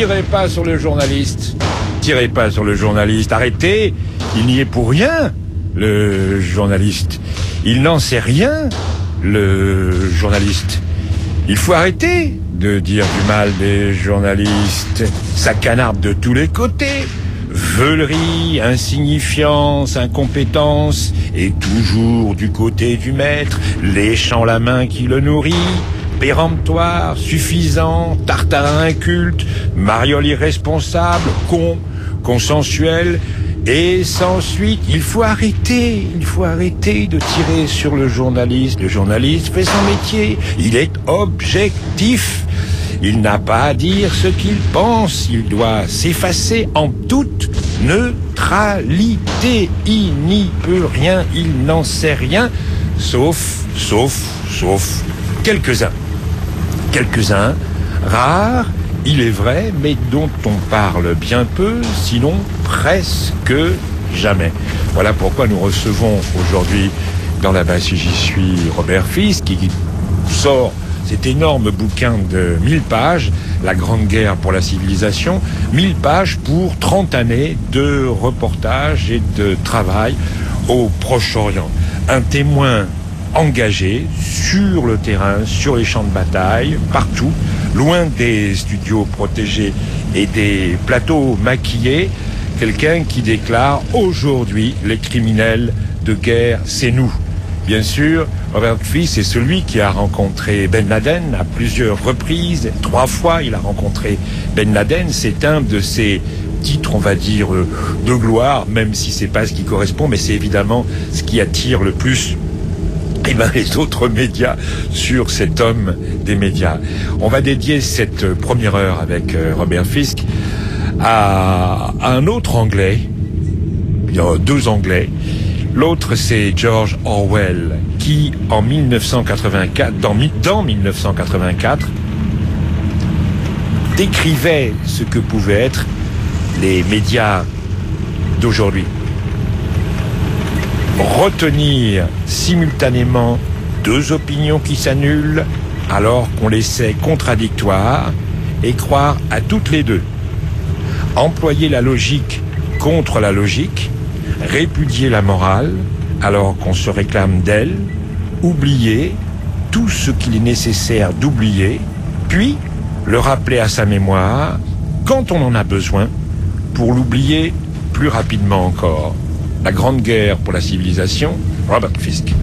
tirez pas sur le journaliste. Tirez pas sur le journaliste. Arrêtez. Il n'y est pour rien, le journaliste. Il n'en sait rien, le journaliste. Il faut arrêter de dire du mal des journalistes. Ça canarde de tous les côtés. Veulerie, insignifiance, incompétence, et toujours du côté du maître, léchant la main qui le nourrit, péremptoire, suffisant, tartarin inculte, mariole irresponsable, consensuel, et sans suite. Il faut arrêter de tirer sur le journaliste. Le journaliste fait son métier, il est objectif. Il n'a pas à dire ce qu'il pense, il doit s'effacer en toute neutralité. Il n'y peut rien, il n'en sait rien, sauf quelques-uns. Quelques-uns, rares, il est vrai, mais dont on parle bien peu, sinon presque jamais. Voilà pourquoi nous recevons aujourd'hui dans la Bah si j'y suis Robert Fisk, qui sort cet énorme bouquin de 1000 pages, La Grande Guerre pour la civilisation, 1000 pages pour 30 années de reportage et de travail au Proche-Orient. Un témoin engagé sur le terrain, sur les champs de bataille, partout, loin des studios protégés et des plateaux maquillés, quelqu'un qui déclare aujourd'hui les criminels de guerre, c'est nous. Bien sûr, Robert Fisk, c'est celui qui a rencontré Ben Laden à plusieurs reprises. 3 fois, il a rencontré Ben Laden. C'est un de ses titres, on va dire, de gloire, même si c'est pas ce qui correspond, mais c'est évidemment ce qui attire le plus les autres médias sur cet homme des médias. On va dédier cette première heure avec Robert Fisk à un autre Anglais. Il y a 2 Anglais. L'autre, c'est George Orwell, qui, en 1984, dans 1984, décrivait ce que pouvaient être les médias d'aujourd'hui. Retenir simultanément 2 opinions qui s'annulent, alors qu'on les sait contradictoires, et croire à toutes les 2. Employer la logique contre la logique, répudier la morale alors qu'on se réclame d'elle, oublier tout ce qu'il est nécessaire d'oublier, puis le rappeler à sa mémoire quand on en a besoin pour l'oublier plus rapidement encore. La Grande Guerre pour la civilisation, Robert Fisk.